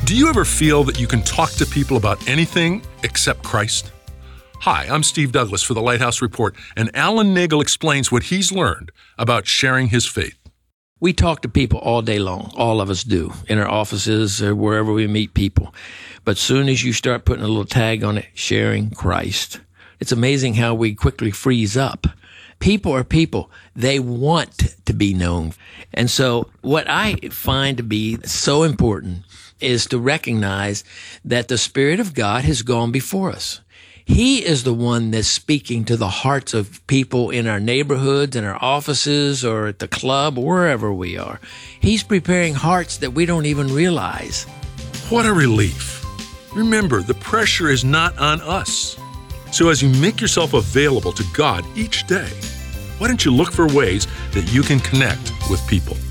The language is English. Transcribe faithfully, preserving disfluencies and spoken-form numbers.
Do you ever feel that you can talk to people about anything except Christ? Hi, I'm Steve Douglas for the Lighthouse Report, and Alan Nagel explains what he's learned about sharing his faith. We talk to people all day long. All of us do, in our offices or wherever we meet people. But soon as you start putting a little tag on it, sharing Christ, it's amazing how we quickly freeze up. People are people. They want to be known. And so what I find to be so important is to recognize that the Spirit of God has gone before us. He is the one that's speaking to the hearts of people in our neighborhoods, in our offices, or at the club, wherever we are. He's preparing hearts that we don't even realize. What a relief. Remember, the pressure is not on us. So as you make yourself available to God each day, why don't you look for ways that you can connect with people?